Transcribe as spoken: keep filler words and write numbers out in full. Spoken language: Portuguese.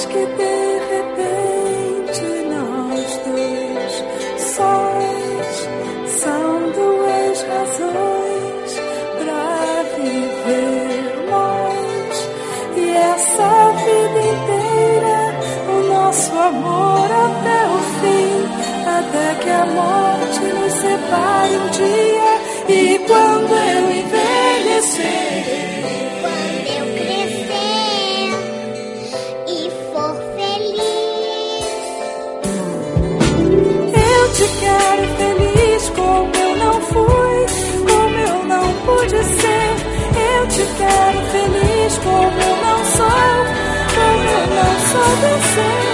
Mas que de repente nós dois sós são duas razões pra viver nós. E essa vida inteira, o nosso amor até o fim, até que a morte nos separe um dia. E quando eu envelhecer, quando eu crescer e for feliz, eu te quero feliz como eu não fui, como eu não pude ser. Eu te quero feliz como eu não sou, como eu não soube ser.